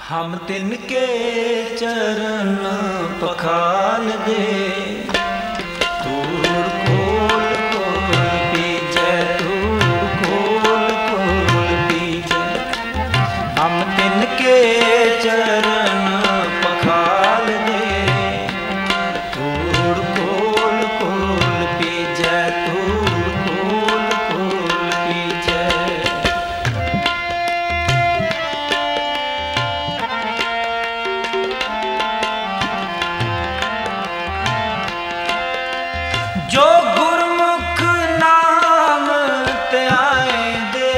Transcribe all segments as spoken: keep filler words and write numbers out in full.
हम तिनके चरण पखाल दे, तूर खोल खोल पीजे, तूर खोल खोल पीजे। हम तिनके चरण पखाल दे, तूर खोल खोल पीजे, तूर खोल खोल पीजे। जो गुरमुख नाम त्याए दे,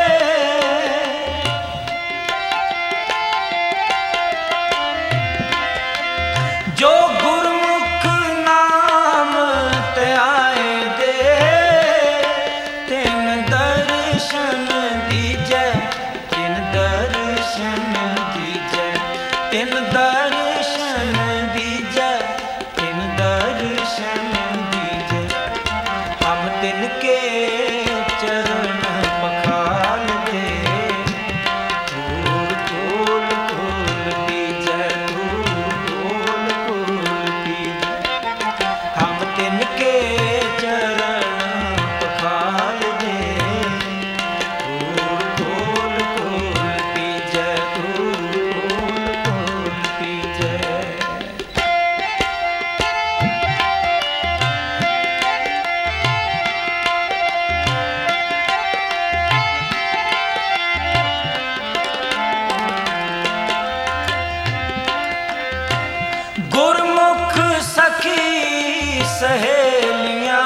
जो गुरमुख नाम त्याए दे, तिन दर्शन दीजै, तिन दर्शन दीजै, तिन दर्शन दीजै, तिन दर्शन तिनके चरण पखाल दे, तूर खोल खोल पीजे, तूर खोल खोल पीजे। हम तिनके चरण पखाल दे, तूर खोल खोल पीजे, तूर खोल खोल पीजे। गुरमुख सखी सहेलियां,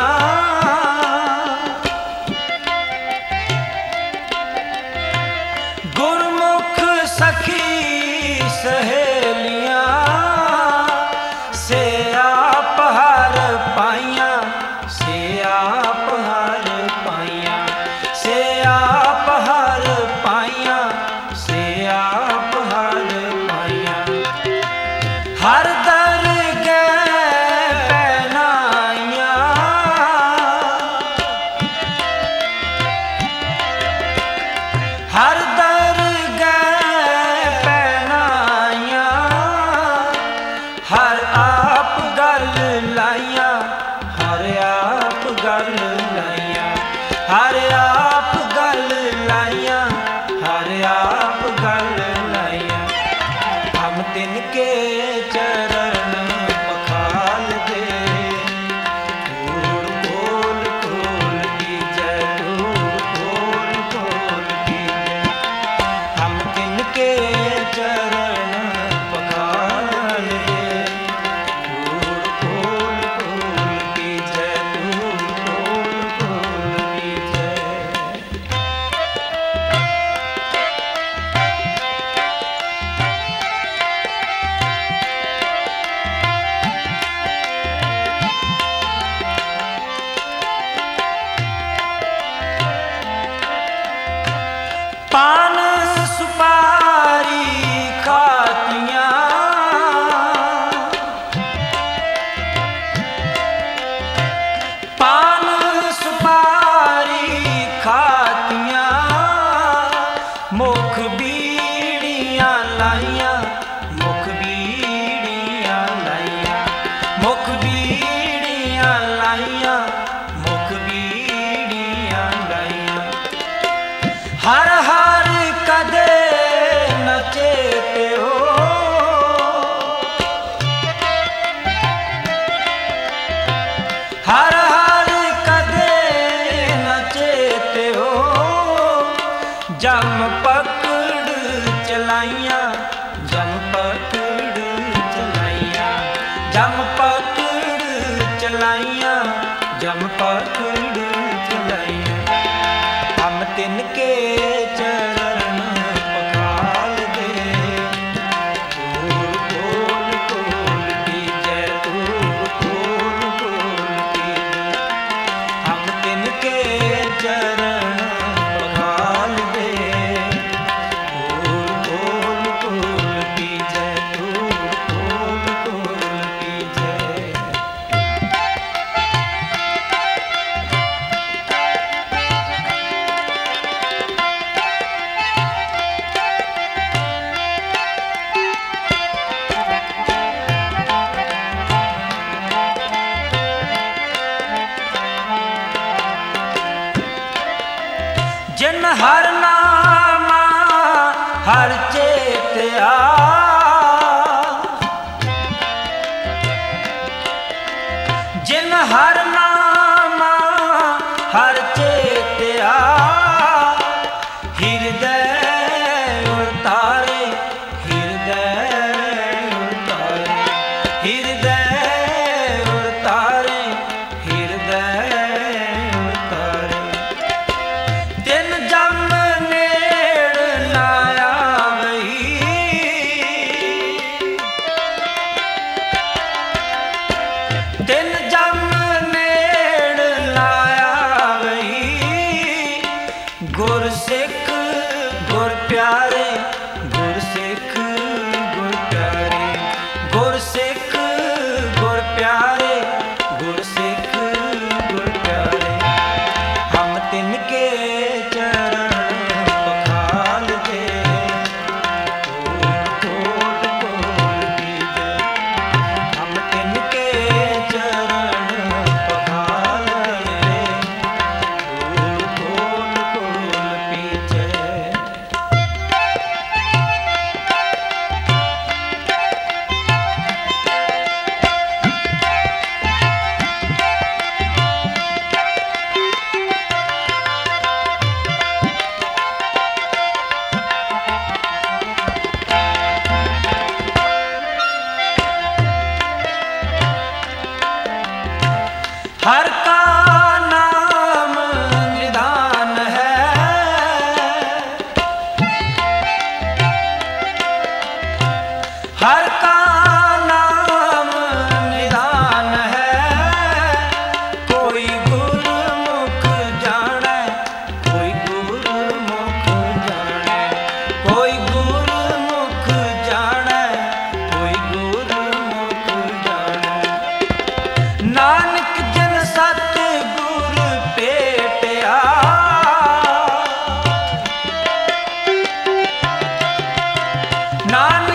गुरमुख सखी सहेलियां, से आप हर पाइयां, से आप हर पाइयां, से आप हर पाइयां, से आप हर पाइयां। हर हर दरगह पहनाया, हर आप गल लाइया, हर आप गल लाइया, हर आप गल लाइया, हर आप गल लाइया। हम तिनके चरण पखाल दे, तूर खोल खोल पीजे, तूर खोल खोल पीजे। हम तिनके चरण पखाल दे, तूर खोल खोल पीजे, तूर खोल खोल पीजे। पान सुपारी खातियां, पान सुपारी खातियां, मुख बीड़ियां लाइयां, मुख बीड़ियां लाइयां, मुख बीड़ियां लाइयां, मुख बीड़ियां लाइयां। हर हर कदे नचेते हो, हर हर कदे नचेते हो। जम पकड़ चलाइयां, हर नामा हर चेत्या, जिन हर नामा हर चेत्या, हृदय उतारे हृदय उतारे हृदय उतारे हृदय उतारे। तिन जम नेड़ ना आवई, तिन जम नेड़ ना आवई, गुर सिख गुर प्यारे गुर सिख गुर प्यारे गुर सिख गुर प्यारे गुर सिख गुर प्यारे। हम तिनके चरण पखाल दे, कोट कोट कीजे। हम तिनके चरण पखाल दे, कोट कोट पीछे। हर का नाम निदान है, हर का नाम निदान है। कोई गुरमुख जाने कोई गुरमुख जाने कोई गुरमुख जाने कोई गुरमुख जाने। नानक जन सतगुर पेटिया, नानक